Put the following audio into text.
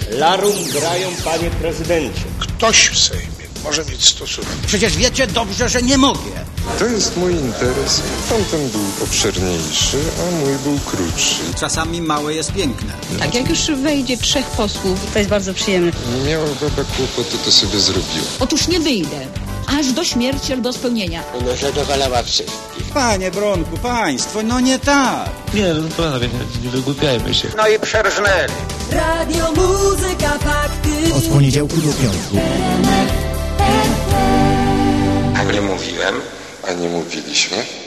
Larum grają, panie prezydencie. Ktoś w Sejmie może mieć stosunek. Przecież wiecie dobrze, że nie mogę. To jest mój interes. Tamten był obszerniejszy, a mój był krótszy. Czasami małe jest piękne. Tak, jak już wejdzie 3 posłów, to jest bardzo przyjemne. Nie miała baba kłopotu, to sobie zrobiła. Otóż nie wyjdę, aż do śmierci albo spełnienia. Ona zadowalała wszystkich. Panie Bronku, państwo, no nie tak. Nie, no panowie, nie wygłupiajmy się. No i przerżnęli. Radio, muzyka, fakty. Od poniedziałku do piątku. A nie mówiłem? A nie mówiliśmy?